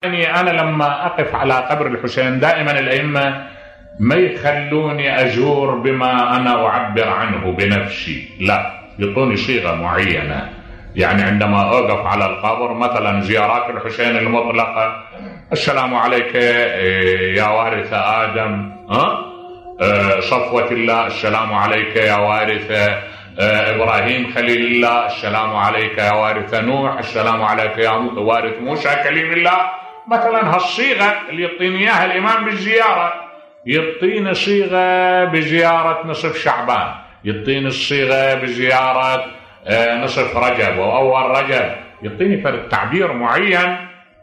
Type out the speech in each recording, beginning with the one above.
يعني أنا لما أقف على قبر الحسين دائما الأئمة ما يخلوني أجور بما أنا أعبر عنه بنفسي، لا، يعطوني صيغة معينة. يعني عندما أقف على القبر مثلا زيارات الحسين المطلقة، السلام عليك يا وارث آدم، صفوة الله، السلام عليك يا وارث إبراهيم خليل الله، السلام عليك يا وارث نوح، السلام عليك يا وارث موسى كليم الله. مثلا هالصيغة اللي يعطيني إياها الإمام بالزيارة، يعطيني صيغة بزيارة نصف شعبان، يعطيني الصيغة بزيارة نصف رجب وأول رجب، يعطيني تعبير معين.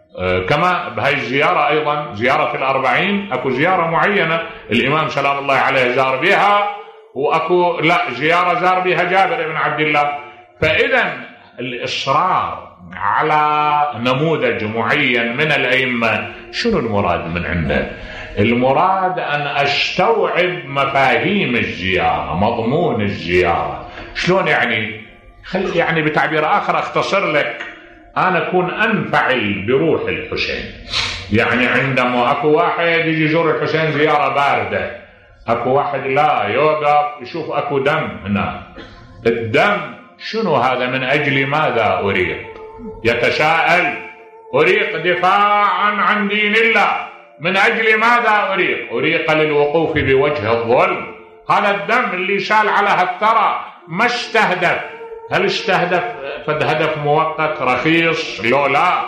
كما بهاي الزيارة أيضا زيارة الأربعين أكو زيارة معينة الإمام سلام الله عليه زار بها، وأكو لا زيارة زار بها جابر بن عبد الله. فإذا الإصرار على نموذج معين من الأئمة شنو المراد من عنده؟ المراد أن أستوعب مفاهيم الزيارة، مضمون الزيارة. شلون يعني؟ يعني بتعبير آخر أختصر لك، أنا أكون أنفعل بروح الحسين. يعني عندما أكو واحد يجي يزور الحسين زيارة باردة، أكو واحد لا يوقف يشوف أكو دم هنا، الدم شنو هذا؟ من أجل ماذا أريق؟ يتساءل، أريق دفاعا عن دين الله، من أجل ماذا أريق؟ أريق للوقوف بوجه الظلم. هذا الدم اللي شال على هالثرى ما استهدف، هل استهدف فد هدف مؤقت رخيص؟ لا،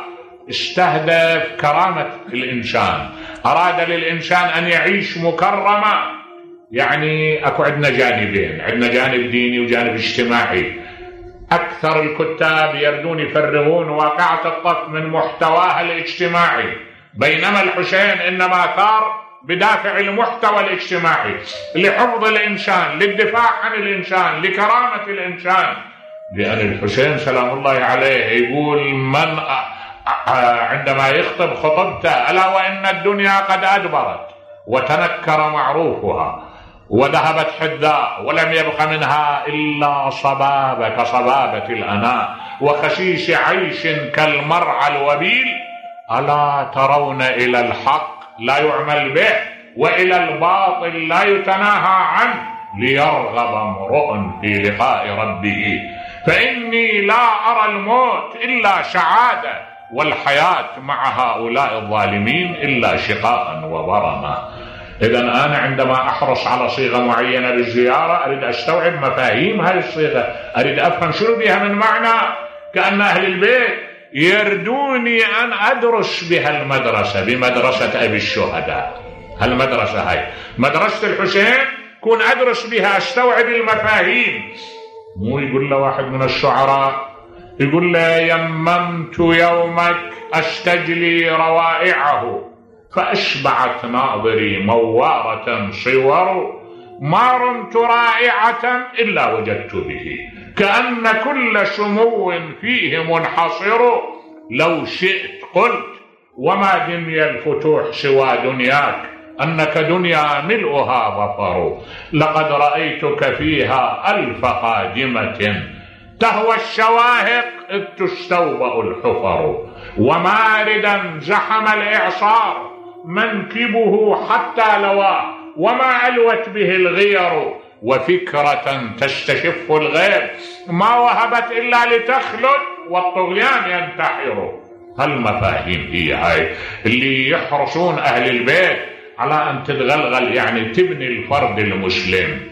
استهدف كرامة الإنسان، أراد للإنسان أن يعيش مكرما. يعني أكو عندنا جانبين، عندنا جانب ديني وجانب اجتماعي. أكثر الكتاب يردون يفرغون واقعة الطف من محتواها الاجتماعي، بينما الحسين إنما ثار بدافع المحتوى الاجتماعي، لحفظ الإنسان، للدفاع عن الإنسان، لكرامة الإنسان. لأن الحسين سلام الله عليه يقول من عندما يخطب خطبته ألا وإن الدنيا قد أدبرت وتنكر معروفها وذهبت حداء ولم يبق منها إلا صبابة كصبابة الأناء وخشيش عيش كالمرعى الوبيل، ألا ترون إلى الحق لا يعمل به وإلى الباطل لا يتناهى عنه ليرغب امرؤ في لقاء ربه، فإني لا أرى الموت إلا سعادة والحياة مع هؤلاء الظالمين إلا شقاء وبرما. إذا أنا عندما أحرص على صيغة معينة بالزيارة أريد أستوعب مفاهيم هذه الصيغة، أريد أفهم شنو بها من معنى، كأن أهل البيت يردوني أن أدرس بها المدرسة، بمدرسة أبي الشهداء. هالمدرسة هاي مدرسة الحسين كون أدرس بها أستوعب المفاهيم. مو يقول له واحد من الشعراء، يقول له يممت يومك أستجلي روائعه فأشبعت ناظري موارة صور، ما رمت رائعة إلا وجدت به كأن كل سمو فيه منحصر، لو شئت قلت وما دنيا الفتوح سوى دنياك أنك دنيا ملؤها ظفر، لقد رأيتك فيها ألف قادمة تهوى الشواهق إذ تستوبأ الحفر، وماردا زحم الإعصار منكبه حتى لواه وما ألوت به الغير، وفكرة تستشف الغير ما وهبت إلا لتخلد والطغيان ينتحر. هالمفاهيم هي هاي اللي يحرصون أهل البيت على أن تتغلغل، يعني تبني الفرد المسلم،